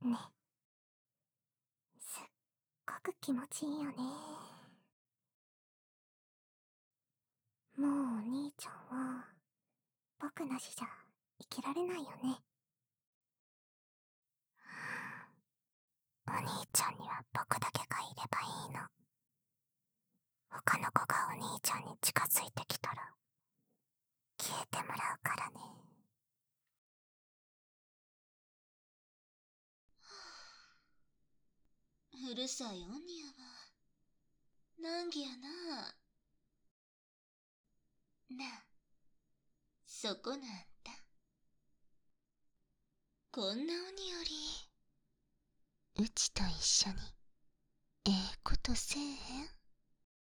ね。すっごく気持ちいいよね。もうお兄ちゃんは、僕なしじゃ生きられないよね。お兄ちゃんには僕だけがいればいいの。他の子がお兄ちゃんに近づいてきたら、消えてもらうからね。 うるさいおんにやわ。難儀やな。なあ、そこなんだ。こんな鬼より、うちと一緒に、ええことせえへん？